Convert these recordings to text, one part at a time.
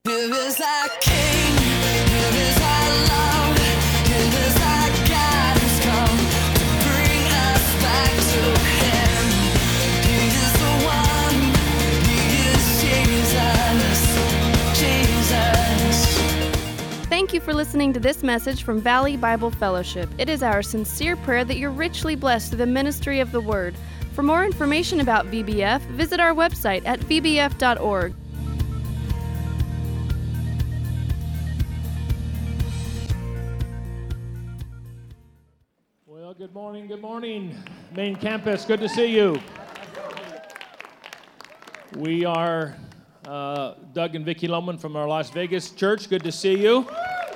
Here is our King, here is our love, here is our God has come to bring us back to Him. He is the one, He is Jesus. Thank you for listening to this message from Valley Bible Fellowship. It is our sincere prayer that you're richly blessed through the ministry of the Word. For more information about VBF, visit our website at vbf.org. Well, good morning, Main Campus. Good to see you. We are Doug and Vicki Lohman from our Las Vegas church. Good to see you.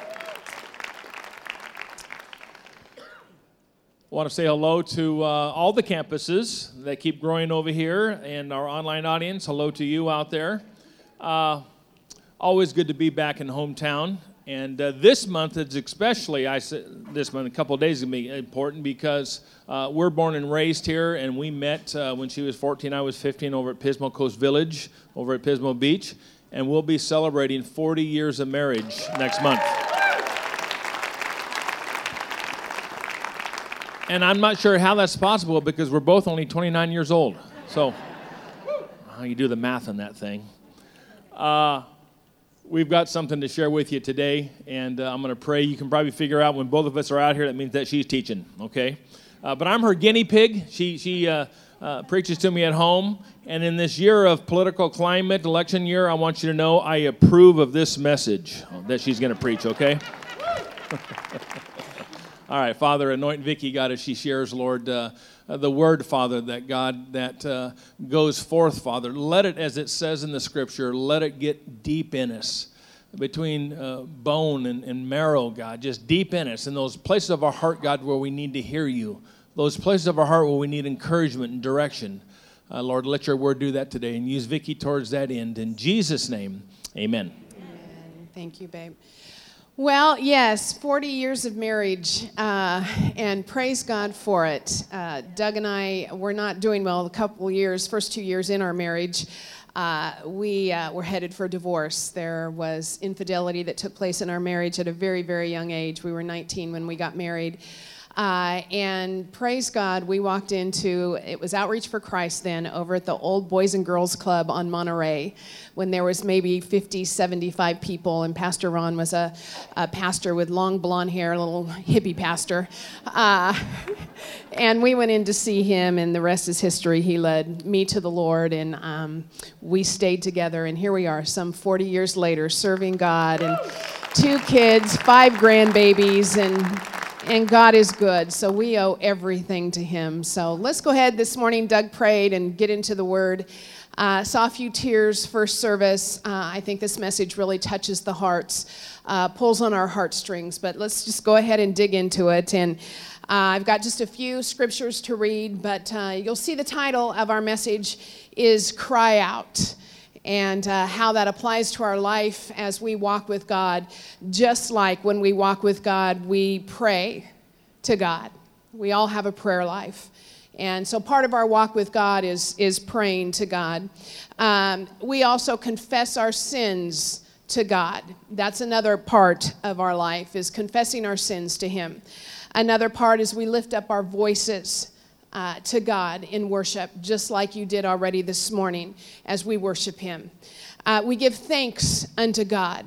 I want to say hello to all the campuses that keep growing over here and our online audience. Hello to you out there. Always good to be back in hometown. And this month is especially, a couple of days is going to be important because we're born and raised here, and we met when she was 14, I was 15, over at Pismo Coast Village, over at Pismo Beach, and we'll be celebrating 40 years of marriage next month. And I'm not sure how that's possible because we're both only 29 years old. So, you do the math on that thing. We've got something to share with you today, and I'm going to pray. You can probably figure out when both of us are out here, that means that she's teaching, okay? But I'm her guinea pig. She preaches to me at home, and in this year of political climate, election year, I want you to know I approve of this message that she's going to preach, okay? All right, Father, anoint Vicki, God, as she shares, Lord, the word, Father, that goes forth, Father. Let it, as it says in the Scripture, let it get deep in us, between bone and marrow, God, just deep in us, in those places of our heart, God, where we need to hear you, those places of our heart where we need encouragement and direction. Lord, let your word do that today, and use Vicki towards that end. In Jesus' name, amen. Amen. Thank you, babe. Well, yes, 40 years of marriage, and praise God for it. Doug and I were not doing well first 2 years in our marriage. We were headed for divorce. There was infidelity that took place in our marriage at a very, very young age. We were 19 when we got married. And praise God, we walked into, it was Outreach for Christ then, over at the old Boys and Girls Club on Monterey, when there was maybe 50, 75 people, and Pastor Ron was a pastor with long blonde hair, a little hippie pastor. And we went in to see him, and the rest is history. He led me to the Lord, and we stayed together, and here we are, some 40 years later, serving God, and 2 kids, 5 grandbabies, and God is good, so we owe everything to Him. So let's go ahead this morning. Doug prayed and get into the Word. Saw a few tears first service. I think this message really touches the hearts, pulls on our heartstrings, but let's just go ahead and dig into it. And I've got just a few scriptures to read, but you'll see the title of our message is Cry Out. And how that applies to our life as we walk with God. Just like when we walk with God, we pray to God. We all have a prayer life. And so part of our walk with God is praying to God. We also confess our sins to God. That's another part of our life, is confessing our sins to Him. Another part is we lift up our voices to God in worship, just like you did already this morning as we worship Him. We give thanks unto God.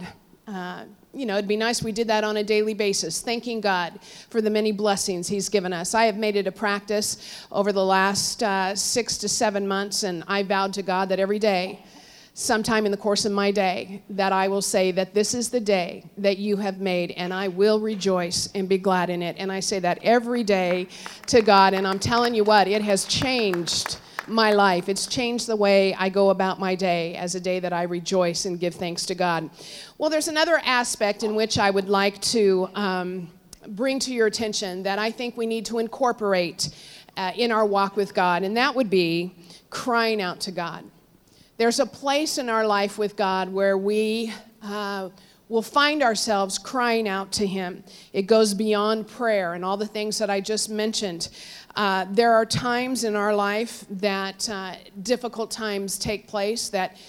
It'd be nice if we did that on a daily basis, thanking God for the many blessings He's given us. I have made it a practice over the last 6 to 7 months, and I vowed to God that every day, sometime in the course of my day, that I will say that this is the day that you have made, and I will rejoice and be glad in it. And I say that every day to God, and I'm telling you what, it has changed my life. It's changed the way I go about my day as a day that I rejoice and give thanks to God. Well, there's another aspect in which I would like to bring to your attention that I think we need to incorporate in our walk with God, and that would be crying out to God. There's a place in our life with God where we will find ourselves crying out to Him. It goes beyond prayer and all the things that I just mentioned. There are times in our life that difficult times take place that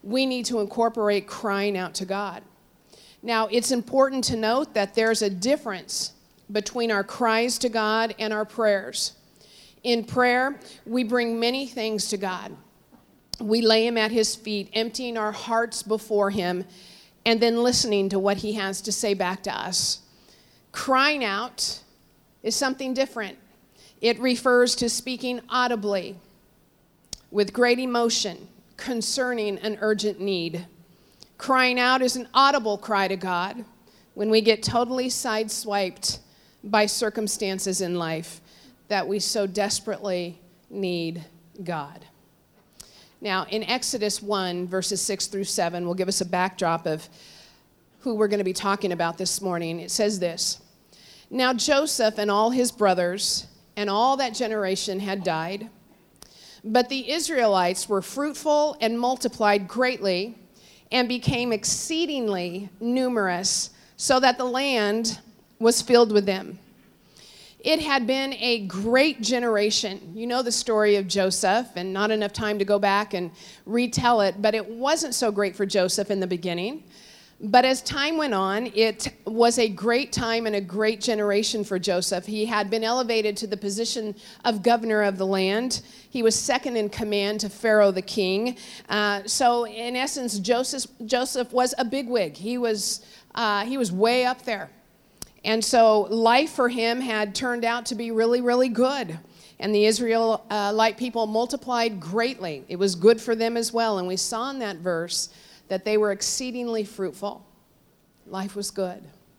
we need to incorporate crying out to God. Now, it's important to note that there's a difference between our cries to God and our prayers. In prayer, we bring many things to God. We lay him at his feet, emptying our hearts before him, and then listening to what he has to say back to us. Crying out is something different. It refers to speaking audibly with great emotion concerning an urgent need. Crying out is an audible cry to God when we get totally sideswiped by circumstances in life that we so desperately need God. Now, in Exodus 1, verses 6 through 7, will give us a backdrop of who we're going to be talking about this morning. It says this: Now Joseph and all his brothers and all that generation had died, but the Israelites were fruitful and multiplied greatly and became exceedingly numerous, so that the land was filled with them. It had been a great generation. You know the story of Joseph, and not enough time to go back and retell it, but it wasn't so great for Joseph in the beginning. But as time went on, it was a great time and a great generation for Joseph. He had been elevated to the position of governor of the land. He was second in command to Pharaoh the king. So in essence, Joseph was a bigwig. He was way up there. And so life for him had turned out to be really, really good. And the Israelite people multiplied greatly. It was good for them as well. And we saw in that verse that they were exceedingly fruitful. Life was good.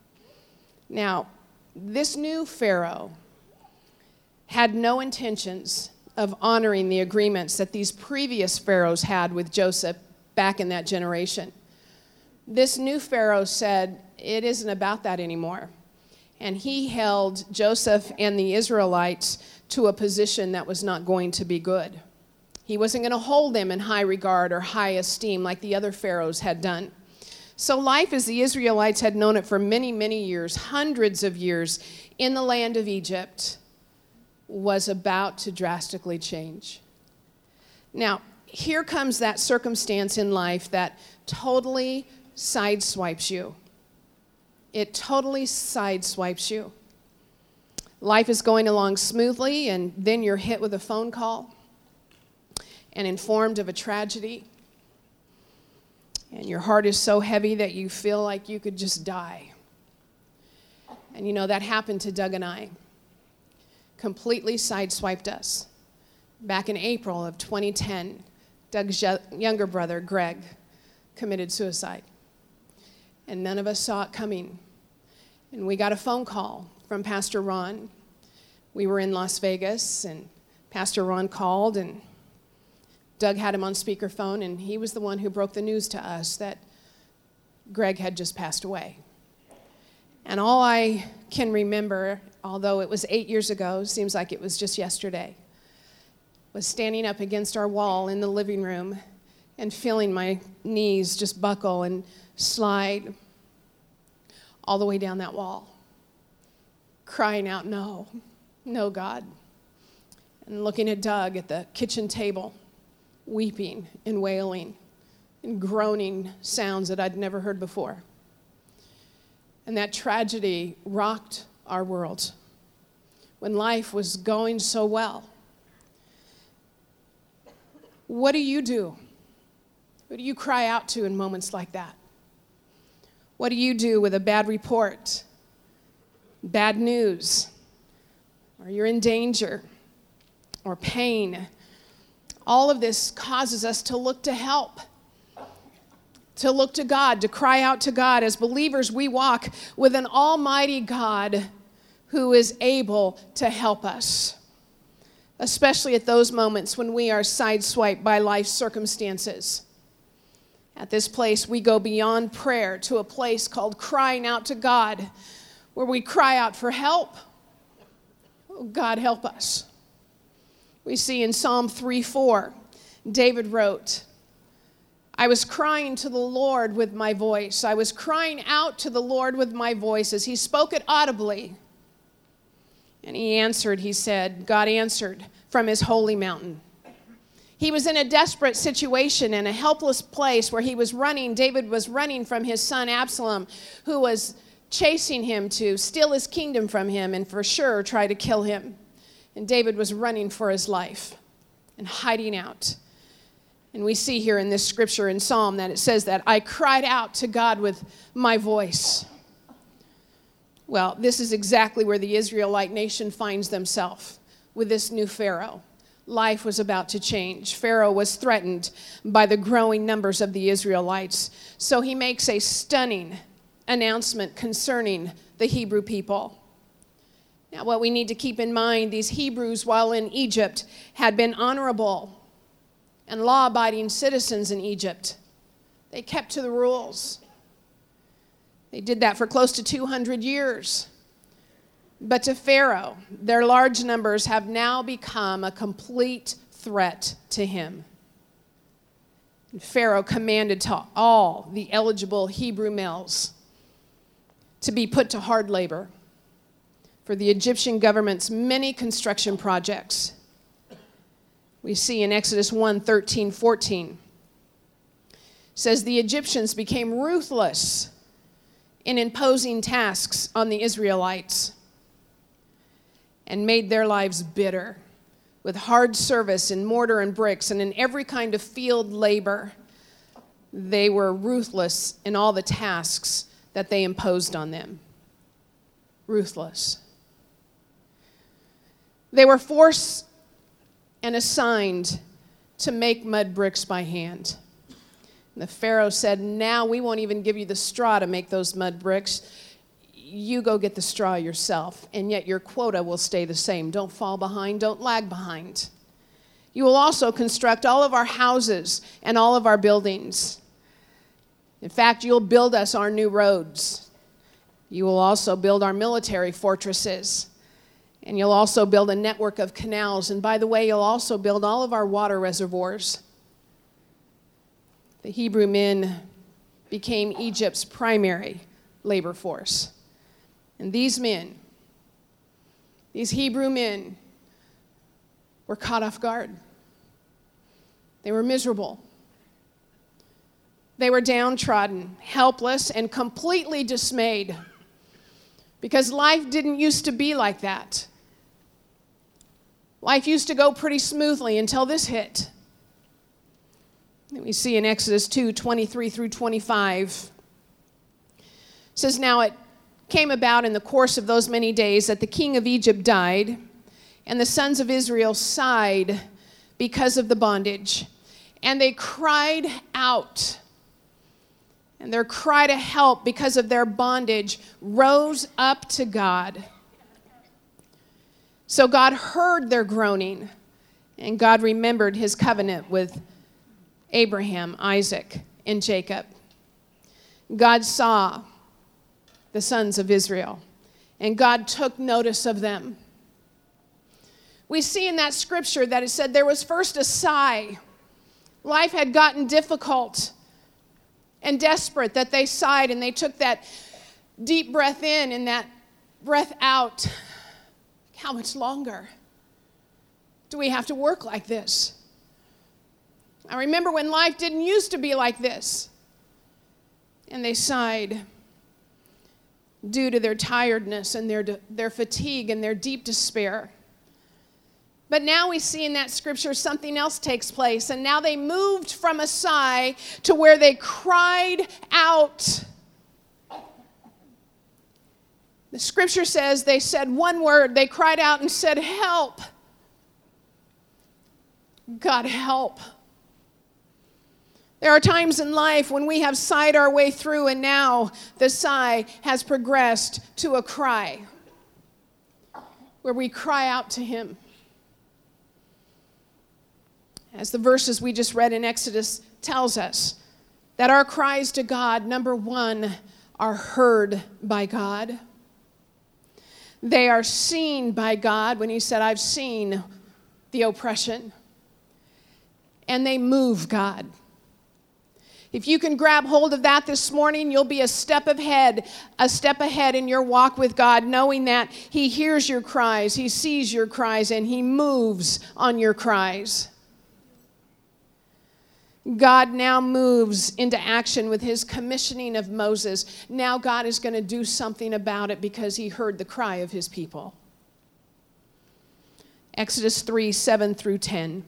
Now, this new Pharaoh had no intentions of honoring the agreements that these previous pharaohs had with Joseph back in that generation. This new Pharaoh said, it isn't about that anymore. And he held Joseph and the Israelites to a position that was not going to be good. He wasn't going to hold them in high regard or high esteem like the other pharaohs had done. So life as the Israelites had known it for many, many years, hundreds of years, in the land of Egypt, was about to drastically change. Now, here comes that circumstance in life that totally sideswipes you. It totally sideswipes you. Life is going along smoothly, and then you're hit with a phone call and informed of a tragedy. And your heart is so heavy that you feel like you could just die. And you know, that happened to Doug and I. Completely sideswiped us. Back in April of 2010, Doug's younger brother, Greg, committed suicide. And none of us saw it coming. And we got a phone call from Pastor Ron. We were in Las Vegas, and Pastor Ron called, and Doug had him on speakerphone, and he was the one who broke the news to us that Greg had just passed away. And all I can remember, although it was 8 years ago, seems like it was just yesterday, was standing up against our wall in the living room and feeling my knees just buckle and slide all the way down that wall, crying out, no, no, God. And looking at Doug at the kitchen table, weeping and wailing and groaning sounds that I'd never heard before. And that tragedy rocked our world when life was going so well. What do you do? What do you cry out to in moments like that? What do you do with a bad report, bad news, or you're in danger, or pain? All of this causes us to look to help, to look to God, to cry out to God. As believers, we walk with an almighty God who is able to help us, especially at those moments when we are sideswiped by life's circumstances. At this place, we go beyond prayer to a place called crying out to God, where we cry out for help. Oh, God, help us. We see in Psalm 3:4, David wrote, I was crying to the Lord with my voice. I was crying out to the Lord with my voice as he spoke it audibly. And he answered, he said, God answered from his holy mountain. He was in a desperate situation and a helpless place where he was running. David was running from his son Absalom, who was chasing him to steal his kingdom from him and for sure try to kill him. And David was running for his life and hiding out. And we see here in this scripture in Psalm that it says that I cried out to God with my voice. Well, this is exactly where the Israelite nation finds themselves with this new Pharaoh. Life was about to change. Pharaoh was threatened by the growing numbers of the Israelites. So he makes a stunning announcement concerning the Hebrew people. Now, what we need to keep in mind, these Hebrews, while in Egypt, had been honorable and law-abiding citizens in Egypt. They kept to the rules. They did that for close to 200 years. But to Pharaoh, their large numbers have now become a complete threat to him. And Pharaoh commanded to all the eligible Hebrew males to be put to hard labor for the Egyptian government's many construction projects. We see in Exodus 1:13-14, says the Egyptians became ruthless in imposing tasks on the Israelites and made their lives bitter with hard service in mortar and bricks and in every kind of field labor. They were ruthless in all the tasks that they imposed on them. Ruthless. They were forced and assigned to make mud bricks by hand. And the Pharaoh said, now we won't even give you the straw to make those mud bricks. You go get the straw yourself, and yet your quota will stay the same. Don't fall behind, don't lag behind. You will also construct all of our houses and all of our buildings. In fact, you'll build us our new roads. You will also build our military fortresses. And you'll also build a network of canals. And by the way, you'll also build all of our water reservoirs. The Hebrew men became Egypt's primary labor force. And these men, these Hebrew men, were caught off guard. They were miserable. They were downtrodden, helpless, and completely dismayed because life didn't used to be like that. Life used to go pretty smoothly until this hit. And we see in Exodus 2:23-25, it says, now it came about in the course of those many days that the king of Egypt died, and the sons of Israel sighed because of the bondage. And they cried out. And their cry to help because of their bondage rose up to God. So God heard their groaning, and God remembered his covenant with Abraham, Isaac, and Jacob. God saw the sons of Israel, and God took notice of them. We see in that scripture that it said there was first a sigh. Life had gotten difficult and desperate, that they sighed and they took that deep breath in and that breath out. How much longer do we have to work like this? I remember when life didn't used to be like this. And they sighed due to their tiredness and their fatigue and their deep despair. But now we see in that scripture something else takes place. And now they moved from a sigh to where they cried out. The scripture says they said one word. They cried out and said, help. God, help. There are times in life when we have sighed our way through, and now the sigh has progressed to a cry, where we cry out to him. As the verses we just read in Exodus tells us, that our cries to God, number one, are heard by God. They are seen by God when he said, I've seen the oppression. And they move God. If you can grab hold of that this morning, you'll be a step ahead in your walk with God, knowing that he hears your cries, he sees your cries, and he moves on your cries. God now moves into action with his commissioning of Moses. Now God is going to do something about it because he heard the cry of his people. Exodus 3, 7 through 10.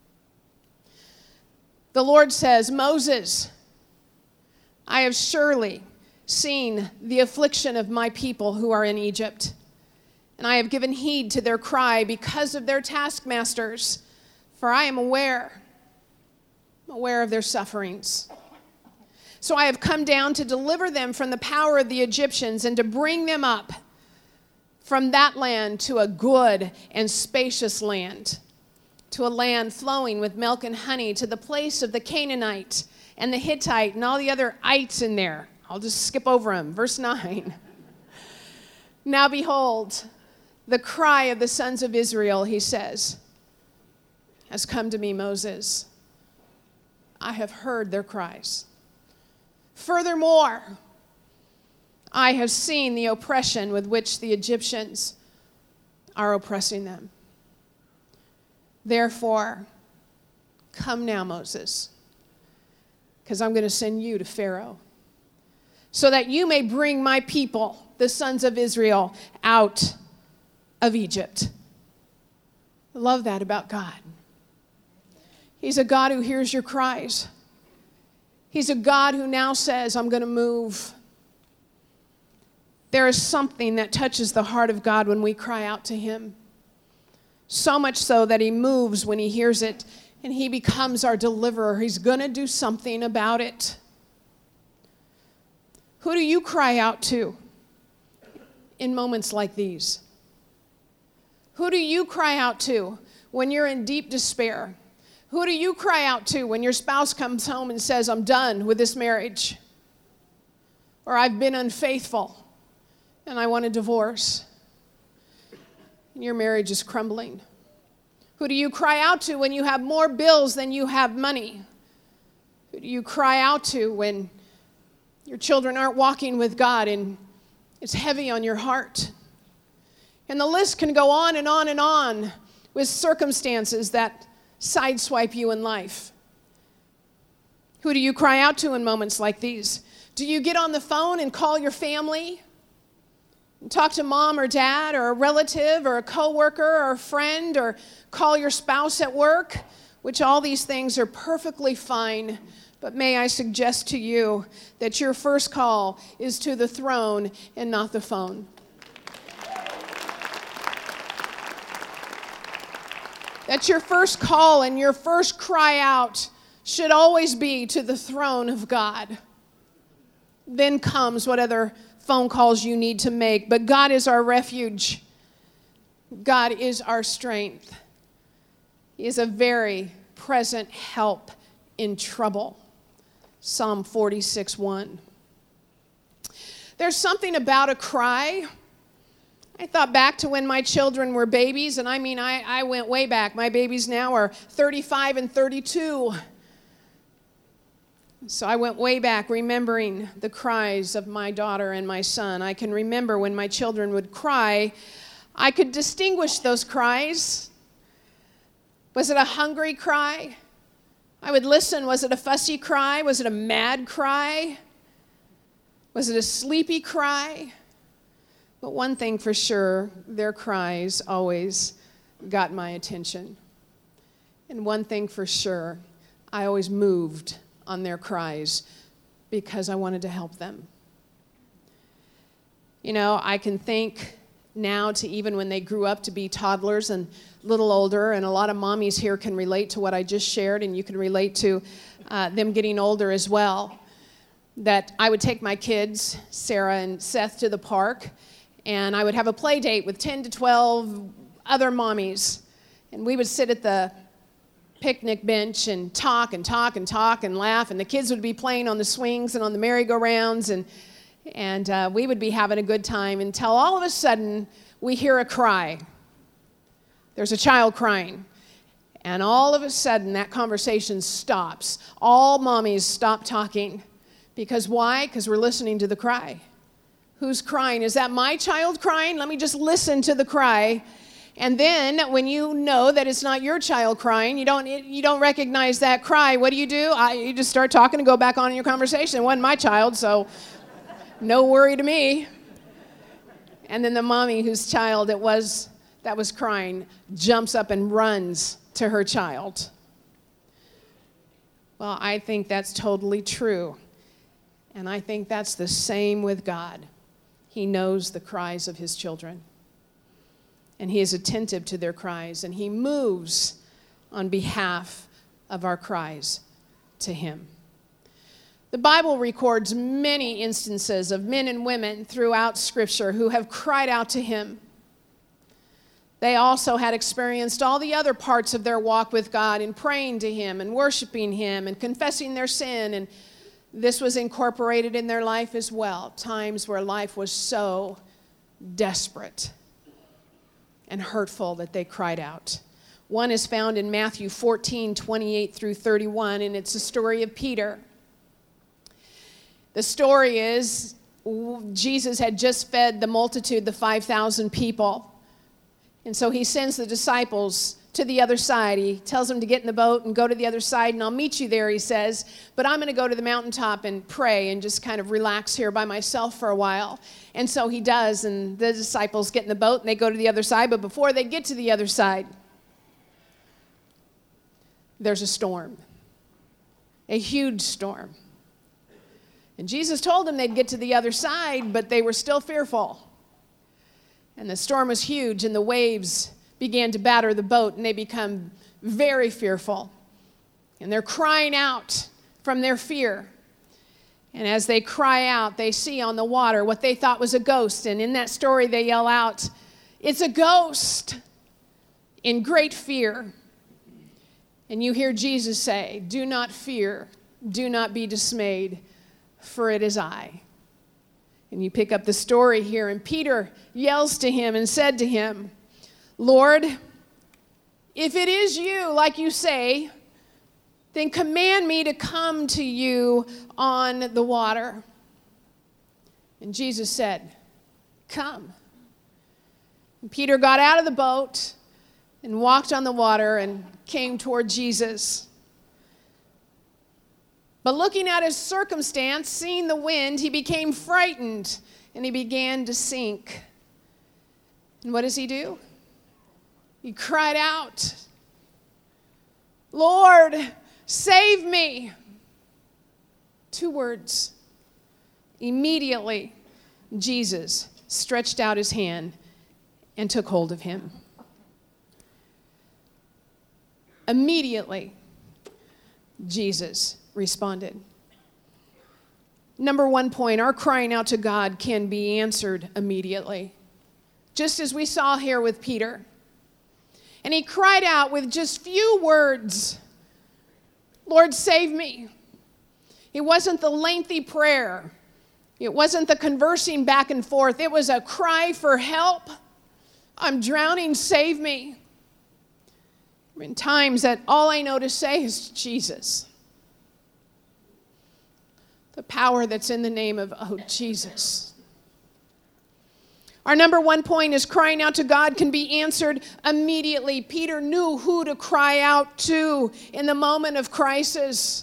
The Lord says, Moses, I have surely seen the affliction of my people who are in Egypt, and I have given heed to their cry because of their taskmasters, for I am aware of their sufferings. So I have come down to deliver them from the power of the Egyptians and to bring them up from that land to a good and spacious land, to a land flowing with milk and honey, to the place of the Canaanite and the Hittite and all the other ites in there. I'll just skip over them. Verse 9. Now behold, the cry of the sons of Israel, he says, has come to me, Moses. I have heard their cries. Furthermore, I have seen the oppression with which the Egyptians are oppressing them. Therefore, come now, Moses, because I'm going to send you to Pharaoh, so that you may bring my people, the sons of Israel, out of Egypt. I love that about God. He's a God who hears your cries. He's a God who now says, I'm going to move. There is something that touches the heart of God when we cry out to him. So much so that he moves when he hears it, and he becomes our deliverer. He's going to do something about it. Who do you cry out to in moments like these? Who do you cry out to when you're in deep despair? Who do you cry out to when your spouse comes home and says, I'm done with this marriage? Or I've been unfaithful and I want a divorce. And your marriage is crumbling. Who do you cry out to when you have more bills than you have money? Who do you cry out to when your children aren't walking with God and it's heavy on your heart? And the list can go on and on and on with circumstances that sideswipe you in life. Who do you cry out to in moments like these? Do you get on the phone and call your family? And talk to mom or dad or a relative or a coworker or a friend, or call your spouse at work, which all these things are perfectly fine. But may I suggest to you that your first call is to the throne and not the phone. That your first call and your first cry out should always be to the throne of God. Then comes what other phone calls you need to make. But God is our refuge. God is our strength. He is a very present help in trouble. Psalm 46:1. There's something about a cry. I thought back to when my children were babies, and I went way back. My babies now are 35 and 32. So I went way back remembering the cries of my daughter and my son. I can remember when my children would cry, I could distinguish those cries. Was it a hungry cry? I would listen. Was it a fussy cry? Was it a mad cry? Was it a sleepy cry? But one thing for sure, their cries always got my attention. And one thing for sure, I always moved on their cries because I wanted to help them. You know, I can think now to even when they grew up to be toddlers and a little older, and a lot of mommies here can relate to what I just shared, and you can relate to them getting older as well, that I would take my kids, Sarah and Seth, to the park, and I would have a play date with 10 to 12 other mommies. And we would sit at the picnic bench and talk and talk and talk and laugh. And the kids would be playing on the swings and on the merry-go-rounds. And we would be having a good time until all of a sudden we hear a cry. There's a child crying. And all of a sudden that conversation stops. All mommies stop talking. Because why? Because we're listening to the cry. Who's crying? Is that my child crying? Let me just listen to the cry. And then when you know that it's not your child crying, you don't recognize that cry, what do? You just start talking and go back on in your conversation. It wasn't my child, so no worry to me. And then the mommy whose child that was crying jumps up and runs to her child. Well, I think that's totally true. And I think that's the same with God. He knows the cries of his children. And he is attentive to their cries. And he moves on behalf of our cries to him. The Bible records many instances of men and women throughout Scripture who have cried out to him. They also had experienced all the other parts of their walk with God in praying to him and worshiping him and confessing their sin. And this was incorporated in their life as well, times where life was so desperate and hurtful that they cried out. One is found in Matthew 14:28 through 31, and it's the story of Peter. The story is Jesus had just fed the multitude, the 5,000 people. And so he sends the disciples to the other side. He tells them to get in the boat and go to the other side, and I'll meet you there, he says. But I'm going to go to the mountaintop and pray and just kind of relax here by myself for a while. And so he does, and the disciples get in the boat, and they go to the other side. But before they get to the other side, there's a storm, a huge storm. And Jesus told them they'd get to the other side, but they were still fearful. And the storm was huge, and the waves began to batter the boat, and they become very fearful. And they're crying out from their fear. And as they cry out, they see on the water what they thought was a ghost. And in that story, they yell out, "It's a ghost!" in great fear. And you hear Jesus say, "Do not fear, do not be dismayed, for it is I." And you pick up the story here, and Peter yells to him and said to him, "Lord, if it is you, like you say, then command me to come to you on the water." And Jesus said, "Come." And Peter got out of the boat and walked on the water and came toward Jesus. But looking at his circumstance, seeing the wind, he became frightened and he began to sink. And what does he do? He cried out, "Lord, save me." 2 words. Immediately, Jesus stretched out his hand and took hold of him. Immediately, Jesus responded. Number 1 point, our crying out to God can be answered immediately. Just as we saw here with Peter. And he cried out with just few words, "Lord, save me." It wasn't the lengthy prayer. It wasn't the conversing back and forth. It was a cry for help. "I'm drowning, save me." In times that all I know to say is Jesus. The power that's in the name of, oh, Jesus. Our number 1 point is crying out to God can be answered immediately. Peter knew who to cry out to in the moment of crisis.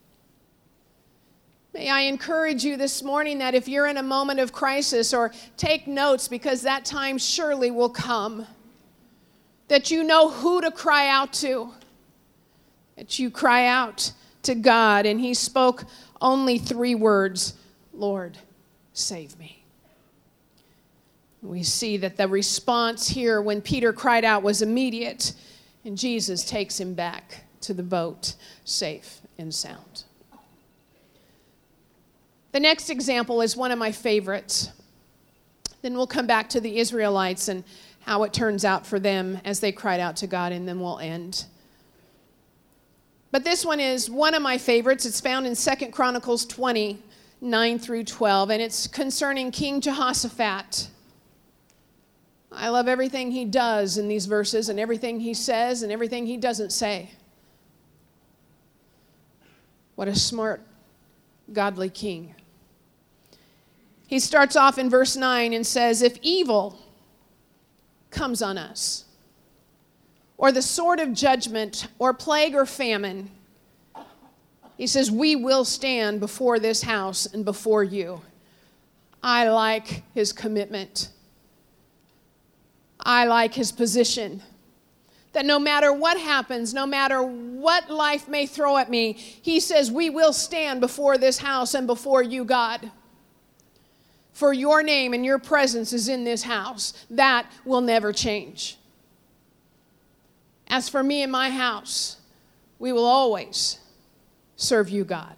May I encourage you this morning that if you're in a moment of crisis, or take notes because that time surely will come, that you know who to cry out to, that you cry out to God. And he spoke only 3 words, "Lord, save me." We see that the response here when Peter cried out was immediate, and Jesus takes him back to the boat, safe and sound. The next example is one of my favorites. Then we'll come back to the Israelites and how it turns out for them as they cried out to God, and then we'll end. But this one is one of my favorites. It's found in 2 Chronicles 20, 9 through 12, and it's concerning King Jehoshaphat. I love everything he does in these verses, and everything he says, and everything he doesn't say. What a smart, godly king. He starts off in verse 9 and says, "If evil comes on us, or the sword of judgment or plague or famine. He says, we will stand before this house and before you. I like his commitment. I like his position. That no matter what happens, no matter what life may throw at me, he says, we will stand before this house and before you, God. For your name and your presence is in this house. That will never change. As for me and my house, we will always serve you, God.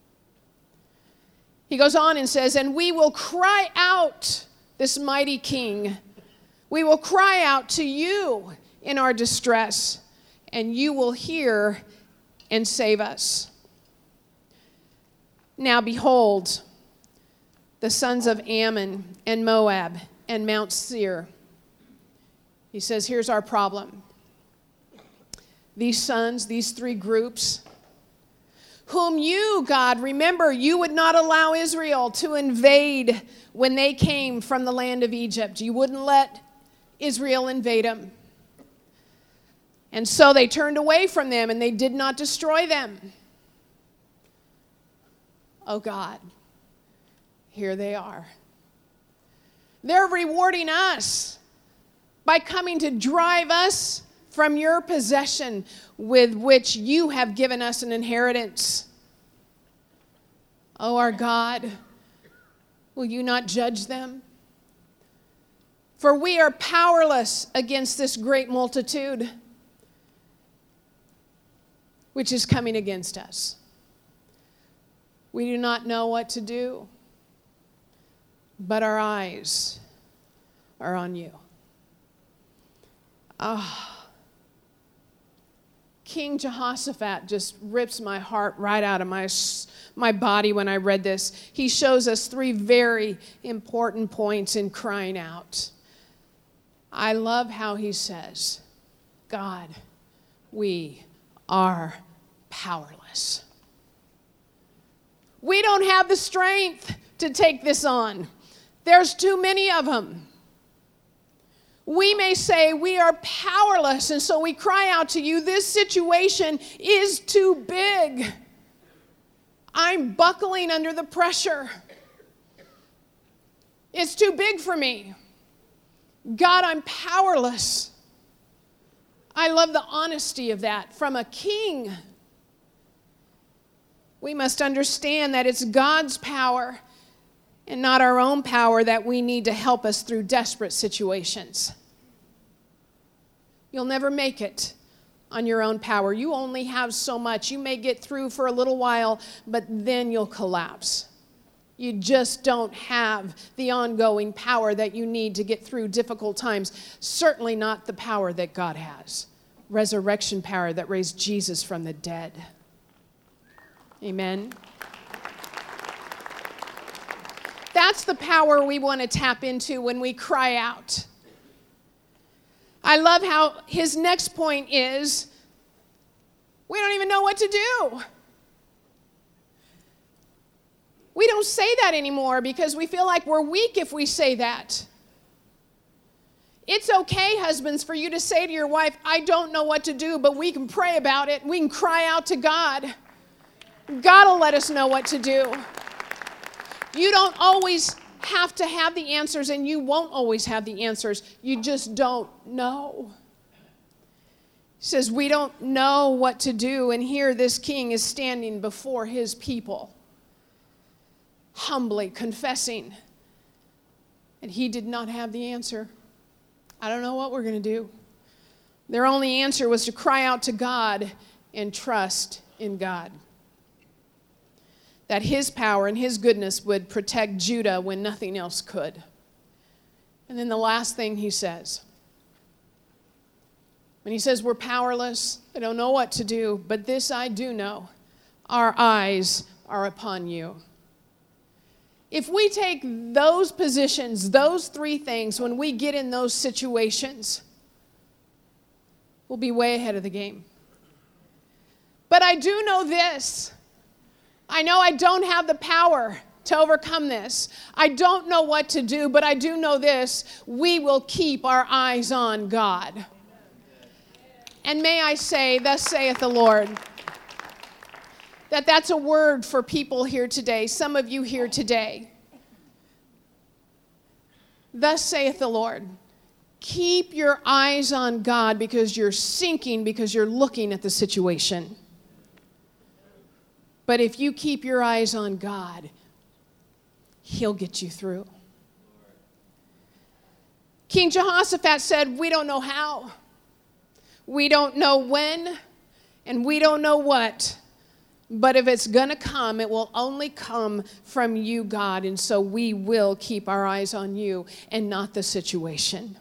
He goes on and says, and we will cry out, this mighty King, we will cry out to you in our distress, and you will hear and save us. Now behold, the sons of Ammon and Moab and Mount Seir. He says, here's our problem. These sons, these three groups, whom you, God, remember, you would not allow Israel to invade when they came from the land of Egypt. You wouldn't let Israel invade them. And so they turned away from them and they did not destroy them. Oh God, here they are. They're rewarding us by coming to drive us from your possession with which you have given us an inheritance. Oh, our God, will you not judge them? For we are powerless against this great multitude which is coming against us. We do not know what to do, but our eyes are on you. King Jehoshaphat just rips my heart right out of my body when I read this. He shows us three very important points in crying out. I love how he says, God, we are powerless. We don't have the strength to take this on. There's too many of them. We may say we are powerless, and so we cry out to you, this situation is too big. I'm buckling under the pressure. It's too big for me. God, I'm powerless. I love the honesty of that from a king. We must understand that it's God's power and not our own power that we need to help us through desperate situations. You'll never make it on your own power. You only have so much. You may get through for a little while, but then you'll collapse. You just don't have the ongoing power that you need to get through difficult times. Certainly not the power that God has. Resurrection power that raised Jesus from the dead. Amen. That's the power we want to tap into when we cry out. I love how his next point is, we don't even know what to do. We don't say that anymore because we feel like we're weak if we say that. It's okay, husbands, for you to say to your wife, I don't know what to do, but we can pray about it. We can cry out to God. God will let us know what to do. You don't always have to have the answers, and you won't always have the answers. You just don't know. He says, we don't know what to do, and here this king is standing before his people, humbly confessing, and he did not have the answer. I don't know what we're going to do. Their only answer was to cry out to God and trust in God. That his power and his goodness would protect Judah when nothing else could. And then the last thing he says, when he says we're powerless, I don't know what to do, but this I do know, our eyes are upon you. If we take those positions, those three things, when we get in those situations, we'll be way ahead of the game. But I do know this. I know I don't have the power to overcome this. I don't know what to do, but I do know this. We will keep our eyes on God. And may I say, thus saith the Lord, that's a word for people here today, some of you here today. Thus saith the Lord, keep your eyes on God because you're sinking because you're looking at the situation. But if you keep your eyes on God, He'll get you through. King Jehoshaphat said, we don't know how, we don't know when, and we don't know what. But if it's going to come, it will only come from you, God. And so we will keep our eyes on you and not the situation.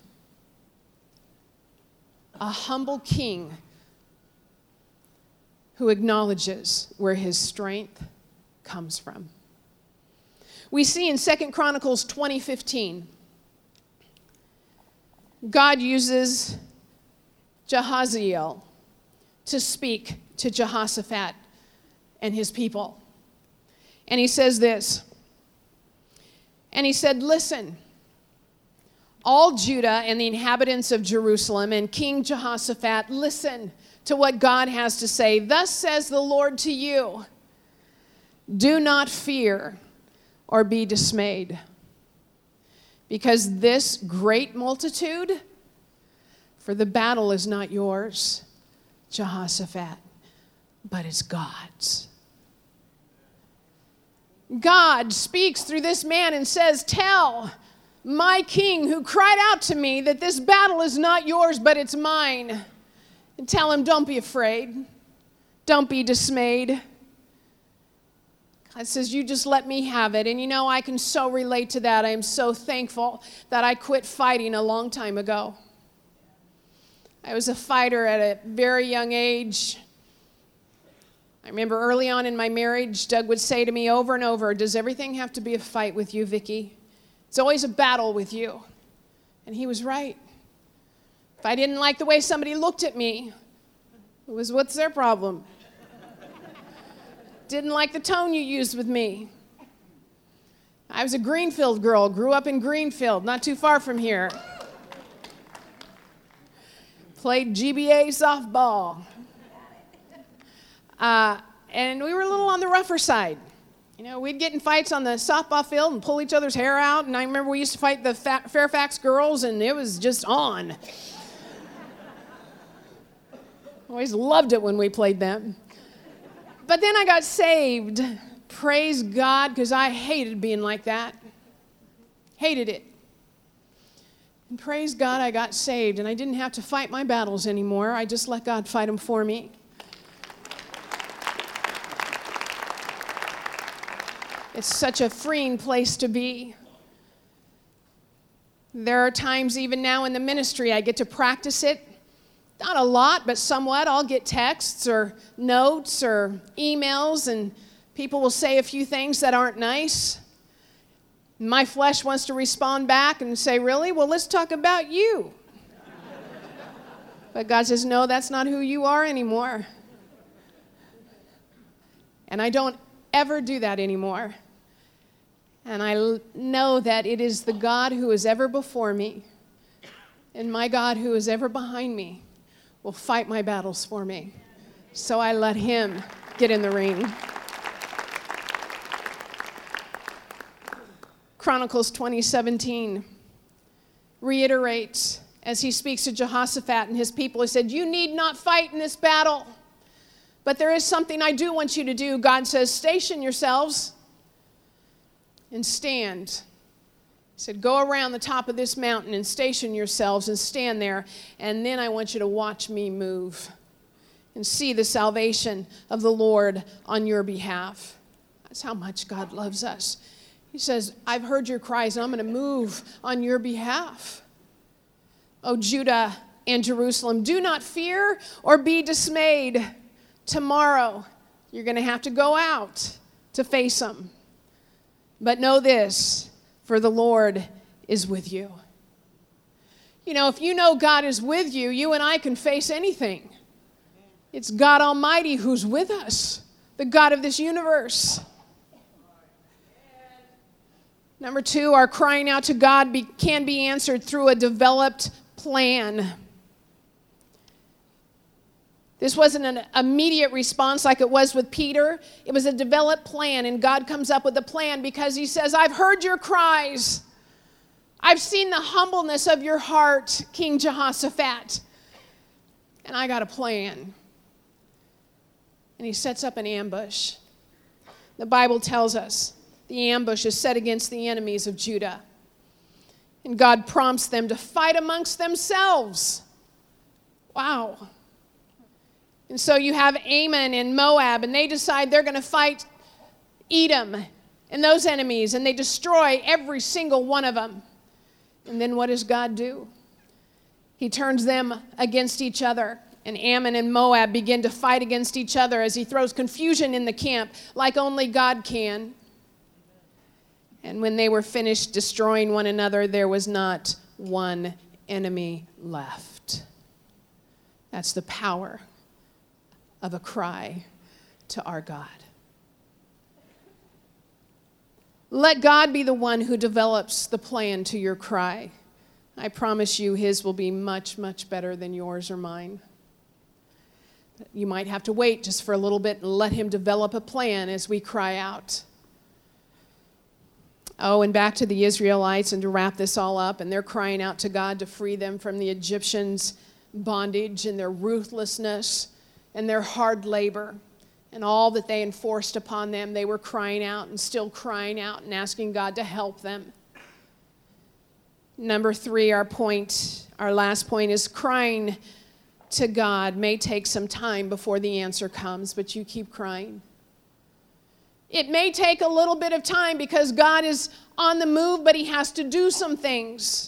A humble king who acknowledges where his strength comes from. We see in 2 Chronicles 20:15, God uses Jahaziel to speak to Jehoshaphat and his people. And he says this, and he said, listen, all Judah and the inhabitants of Jerusalem and King Jehoshaphat, listen to what God has to say. Thus says the Lord to you, do not fear or be dismayed, because this great multitude, for the battle is not yours, Jehoshaphat, but it's God's. God speaks through this man and says, tell my king who cried out to me that this battle is not yours, but it's mine. And tell him, don't be afraid. Don't be dismayed. God says, you just let me have it. And you know, I can so relate to that. I am so thankful that I quit fighting a long time ago. I was a fighter at a very young age. I remember early on in my marriage, Doug would say to me over and over, does everything have to be a fight with you, Vicki? It's always a battle with you. And he was right. If I didn't like the way somebody looked at me, it was, what's their problem? Didn't like the tone you used with me. I was a Greenfield girl, grew up in Greenfield, not too far from here. Played GBA softball. And we were a little on the rougher side. You know, we'd get in fights on the softball field and pull each other's hair out. And I remember we used to fight the Fairfax girls, and it was just on. Always loved it when we played them. But then I got saved. Praise God, because I hated being like that. Hated it. And praise God, I got saved, and I didn't have to fight my battles anymore. I just let God fight them for me. It's such a freeing place to be. There are times even now in the ministry I get to practice it. Not a lot, but somewhat. I'll get texts or notes or emails, and people will say a few things that aren't nice. My flesh wants to respond back and say, really? Well, let's talk about you. But God says, no, that's not who you are anymore. And I don't ever do that anymore. And I know that it is the God who is ever before me and my God who is ever behind me will fight my battles for me. So I let him get in the ring. Chronicles 20:17 reiterates as he speaks to Jehoshaphat and his people. He said, you need not fight in this battle, but there is something I do want you to do. God says, station yourselves and stand. He said, go around the top of this mountain and station yourselves and stand there, and then I want you to watch me move and see the salvation of the Lord on your behalf. That's how much God loves us. He says, I've heard your cries, and I'm going to move on your behalf. O Judah and Jerusalem, do not fear or be dismayed. Tomorrow, you're going to have to go out to face them. But know this, for the Lord is with you. You know, if you know God is with you, you and I can face anything. It's God Almighty who's with us, the God of this universe. Number 2, our crying out to God can be answered through a developed plan. This wasn't an immediate response like it was with Peter. It was a developed plan, and God comes up with a plan because he says, I've heard your cries. I've seen the humbleness of your heart, King Jehoshaphat, and I got a plan. And he sets up an ambush. The Bible tells us the ambush is set against the enemies of Judah. And God prompts them to fight amongst themselves. Wow. And so you have Ammon and Moab, and they decide they're going to fight Edom and those enemies, and they destroy every single one of them. And then what does God do? He turns them against each other, and Ammon and Moab begin to fight against each other as he throws confusion in the camp like only God can. And when they were finished destroying one another, there was not one enemy left. That's the power of a cry to our God. Let God be the one who develops the plan to your cry. I promise you his will be much, much better than yours or mine. You might have to wait just for a little bit and let him develop a plan as we cry out. Oh, and back to the Israelites, and to wrap this all up, and they're crying out to God to free them from the Egyptians' bondage and their ruthlessness and their hard labor and all that they enforced upon them. They were crying out and still crying out and asking God to help them. Number 3, our last point is crying to God may take some time before the answer comes, but you keep crying. It may take a little bit of time because God is on the move, but he has to do some things.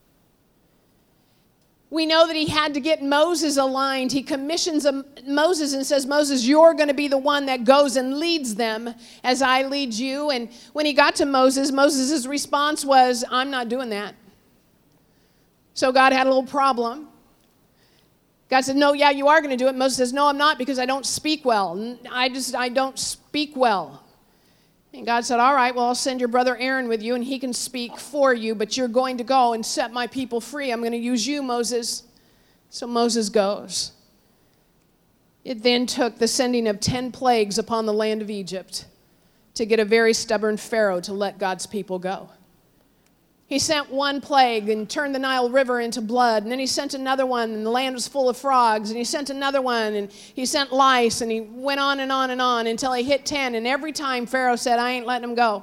We know that he had to get Moses aligned. He commissions Moses and says, Moses, you're going to be the one that goes and leads them as I lead you. And when he got to Moses, Moses' response was, I'm not doing that. So God had a little problem. God said, no, yeah, you are going to do it. Moses says, no, I'm not, because I don't speak well. I don't speak well. And God said, all right, well, I'll send your brother Aaron with you, and he can speak for you, but you're going to go and set my people free. I'm going to use you, Moses. So Moses goes. It then took the sending of 10 plagues upon the land of Egypt to get a very stubborn Pharaoh to let God's people go. He sent one plague and turned the Nile River into blood. And then he sent another one, and the land was full of frogs. And he sent another one, and he sent lice. And he went on and on and on until he hit 10. And every time Pharaoh said, I ain't letting him go.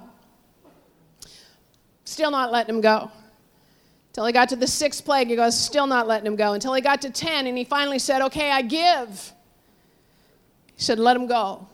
Still not letting him go. Until he got to the 6th plague, he goes, still not letting him go. Until he got to 10, and he finally said, okay, I give. He said, let him go.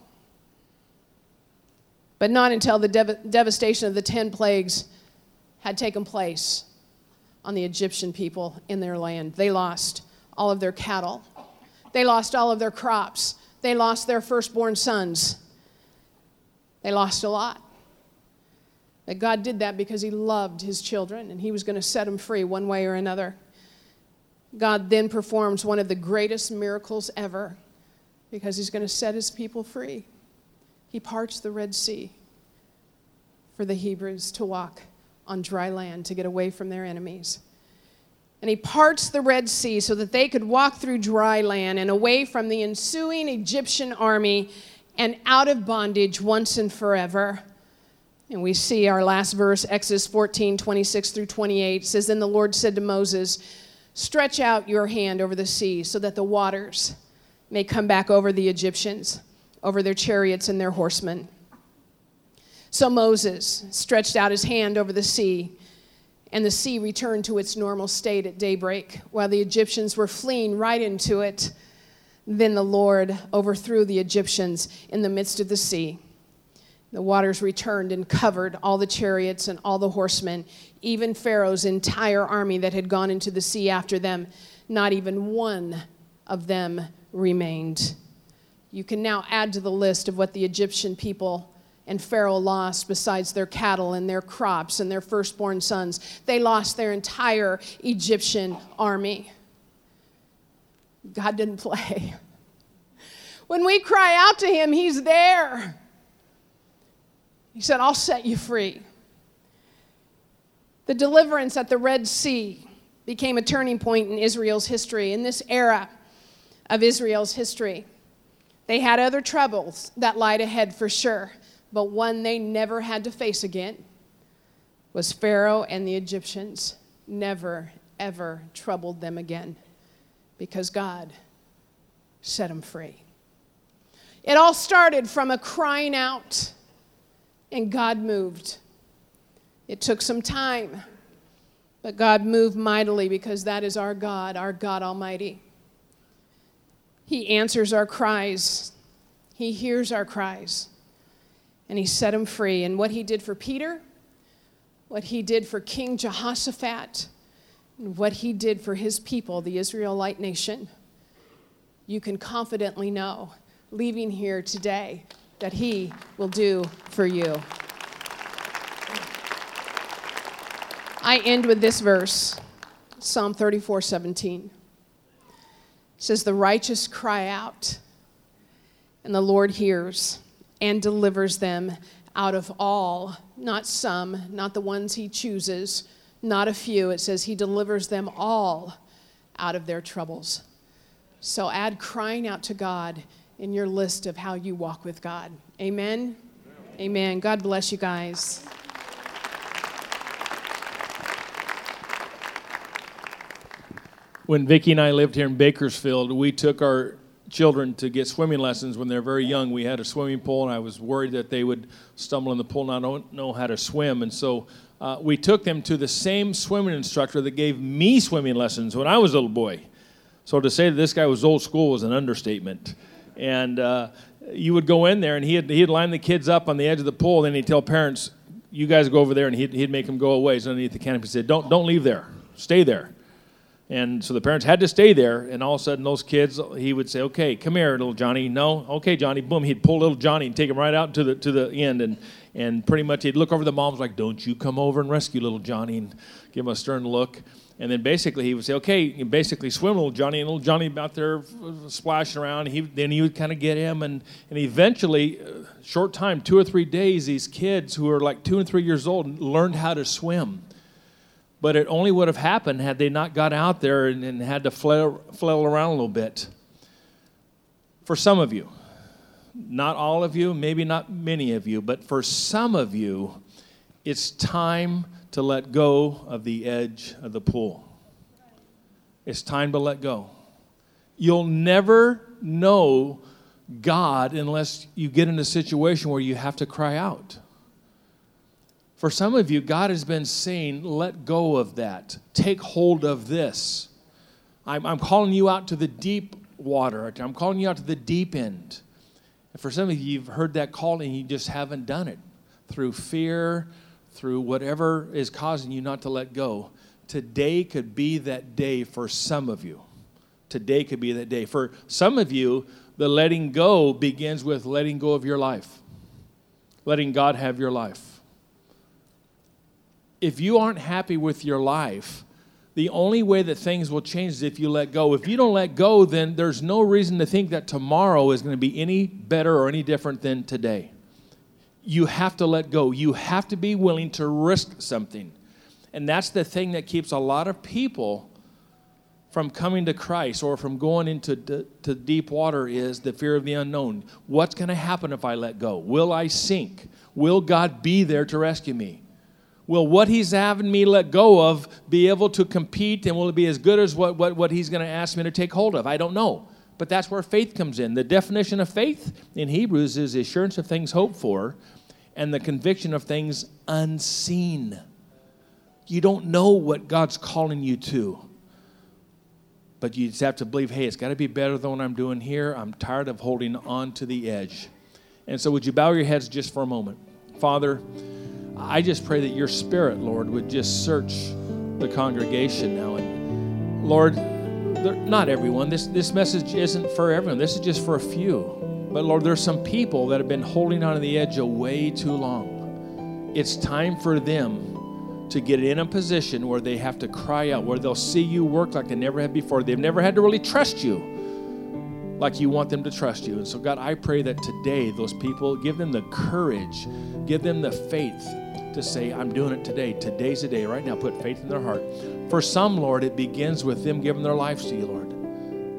But not until the devastation of the 10 plagues had taken place on the Egyptian people in their land. They lost all of their cattle. They lost all of their crops. They lost their firstborn sons. They lost a lot. But God did that because he loved his children, and he was going to set them free one way or another. God then performs one of the greatest miracles ever because he's going to set his people free. He parts the Red Sea for the Hebrews to walk on dry land to get away from their enemies. And he parts the Red Sea so that they could walk through dry land and away from the ensuing Egyptian army and out of bondage once and forever. And we see our last verse, Exodus 14, 26 through 28, says, Then the Lord said to Moses, Stretch out your hand over the sea so that the waters may come back over the Egyptians, over their chariots and their horsemen. So Moses stretched out his hand over the sea, and the sea returned to its normal state at daybreak, while the Egyptians were fleeing right into it. Then the Lord overthrew the Egyptians in the midst of the sea. The waters returned and covered all the chariots and all the horsemen, even Pharaoh's entire army that had gone into the sea after them. Not even one of them remained. You can now add to the list of what the Egyptian people and Pharaoh lost besides their cattle and their crops and their firstborn sons. They lost their entire Egyptian army. God didn't play. When we cry out to him, he's there. He said, I'll set you free. The deliverance at the Red Sea became a turning point in Israel's history. In this era of Israel's history. They had other troubles that lied ahead for sure, but one they never had to face again was Pharaoh and the Egyptians. Never, ever troubled them again because God set them free. It all started from a crying out, and God moved. It took some time, but God moved mightily because that is our God Almighty. He answers our cries. He hears our cries. And he set them free. And what he did for Peter, what he did for King Jehoshaphat, and what he did for his people, the Israelite nation, you can confidently know, leaving here today, that he will do for you. I end with this verse, Psalm 34:17. It says, the righteous cry out, and the Lord hears and delivers them out of all, not some, not the ones he chooses, not a few. It says he delivers them all out of their troubles. So add crying out to God in your list of how you walk with God. Amen? Amen. God bless you guys. When Vicki and I lived here in Bakersfield, we took our children to get swimming lessons when they were very young. We had a swimming pool, and I was worried that they would stumble in the pool and not know how to swim. And so we took them to the same swimming instructor that gave me swimming lessons when I was a little boy. So to say that this guy was old school was an understatement. And you would go in there, and he'd line the kids up on the edge of the pool, and then he'd tell parents, you guys go over there, and he'd make them go away. So underneath the canopy, he said, don't leave there. Stay there. And so the parents had to stay there, and all of a sudden those kids, he would say, okay, come here, little Johnny. No? Okay, Johnny. Boom, he'd pull little Johnny and take him right out to the end, and pretty much he'd look over the moms like, don't you come over and rescue little Johnny, and give him a stern look. And then basically he would say, okay, you basically swim little Johnny, and little Johnny out there splashing around. Then he would kind of get him, and eventually, short time, 2 or 3 days, these kids who were like 2 and 3 years old learned how to swim. But it only would have happened had they not got out there and had to flail around a little bit. For some of you, not all of you, maybe not many of you, but for some of you, it's time to let go of the edge of the pool. It's time to let go. You'll never know God unless you get in a situation where you have to cry out. For some of you, God has been saying, let go of that. Take hold of this. I'm calling you out to the deep water. I'm calling you out to the deep end. And for some of you, you've heard that call and you just haven't done it. Through fear, through whatever is causing you not to let go. Today could be that day for some of you. Today could be that day. For some of you, the letting go begins with letting go of your life. Letting God have your life. If you aren't happy with your life, the only way that things will change is if you let go. If you don't let go, then there's no reason to think that tomorrow is going to be any better or any different than today. You have to let go. You have to be willing to risk something. And that's the thing that keeps a lot of people from coming to Christ or from going into to deep water is the fear of the unknown. What's going to happen if I let go? Will I sink? Will God be there to rescue me? Will what he's having me let go of be able to compete, and will it be as good as what he's going to ask me to take hold of? I don't know. But that's where faith comes in. The definition of faith in Hebrews is the assurance of things hoped for and the conviction of things unseen. You don't know what God's calling you to. But you just have to believe, hey, it's got to be better than what I'm doing here. I'm tired of holding on to the edge. And so would you bow your heads just for a moment? Father, I just pray that your Spirit, Lord, would just search the congregation now. And Lord, not everyone. This message isn't for everyone. This is just for a few. But Lord, there's some people that have been holding on to the edge way too long. It's time for them to get in a position where they have to cry out, where they'll see you work like they never had before. They've never had to really trust you like you want them to trust you. And so, God, I pray that today those people, give them the courage, give them the faith to say, I'm doing it today. Today's the day. Right now, put faith in their heart. For some, Lord, it begins with them giving their lives to you, Lord.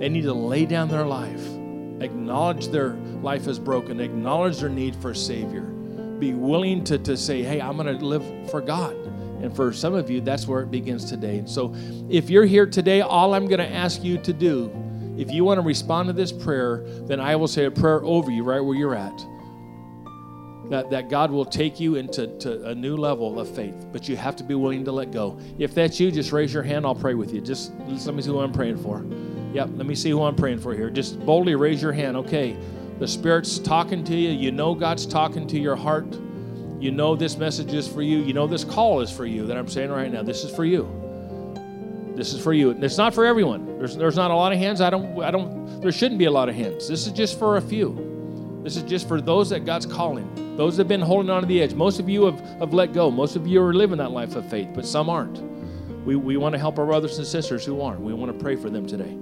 They need to lay down their life, acknowledge their life is broken, acknowledge their need for a Savior. Be willing to say, hey, I'm going to live for God. And for some of you, that's where it begins today. And so if you're here today, all I'm going to ask you to do, if you want to respond to this prayer, then I will say a prayer over you right where you're at. That God will take you into a new level of faith. But you have to be willing to let go. If that's you, just raise your hand. I'll pray with you. Just let me see who I'm praying for. Yep, let me see who I'm praying for here. Just boldly raise your hand. Okay, the Spirit's talking to you. You know God's talking to your heart. You know this message is for you. You know this call is for you that I'm saying right now. This is for you. This is for you. It's not for everyone. There's not a lot of hands. There shouldn't be a lot of hands. This is just for a few. This is just for those that God's calling. Those that have been holding on to the edge. Most of you have let go. Most of you are living that life of faith, but some aren't. We want to help our brothers and sisters who aren't. We want to pray for them today.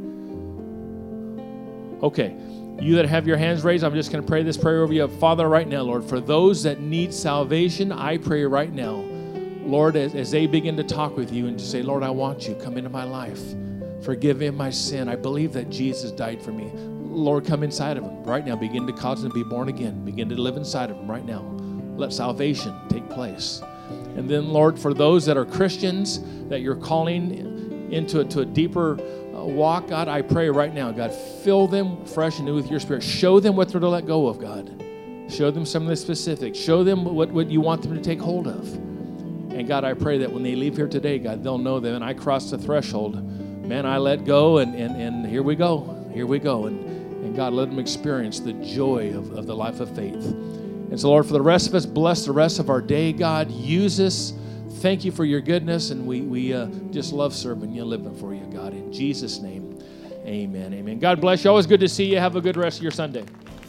Okay. You that have your hands raised, I'm just going to pray this prayer over you. Father, right now, Lord, for those that need salvation, I pray right now, Lord, as they begin to talk with you and to say, Lord, I want you. Come into my life. Forgive me my sin. I believe that Jesus died for me. Lord, come inside of them right now. Begin to cause them to be born again. Begin to live inside of them right now. Let salvation take place. And then, Lord, for those that are Christians, that you're calling into a deeper walk, God, I pray right now, God, fill them fresh and new with your Spirit. Show them what they're to let go of, God. Show them some of the specifics. Show them what you want them to take hold of. And God, I pray that when they leave here today, God, they'll know that when I cross the threshold, man, I let go, and here we go. Here we go. And God, let them experience the joy of the life of faith. And so, Lord, for the rest of us, bless the rest of our day, God. Use us. Thank you for your goodness, and we just love serving you, living for you, God. In Jesus' name, amen, amen. God bless you. Always good to see you. Have a good rest of your Sunday.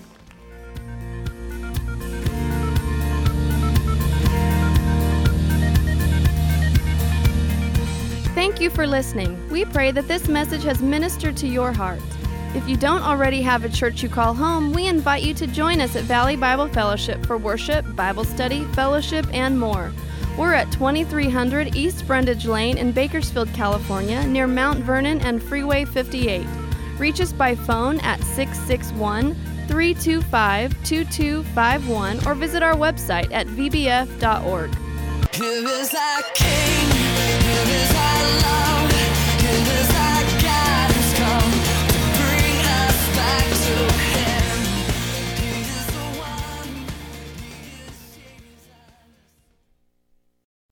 Thank you for listening. We pray that this message has ministered to your heart. If you don't already have a church you call home, we invite you to join us at Valley Bible Fellowship for worship, Bible study, fellowship, and more. We're at 2300 East Brundage Lane in Bakersfield, California, near Mount Vernon and Freeway 58. Reach us by phone at 661-325-2251 or visit our website at vbf.org. Here is our King, here is our love.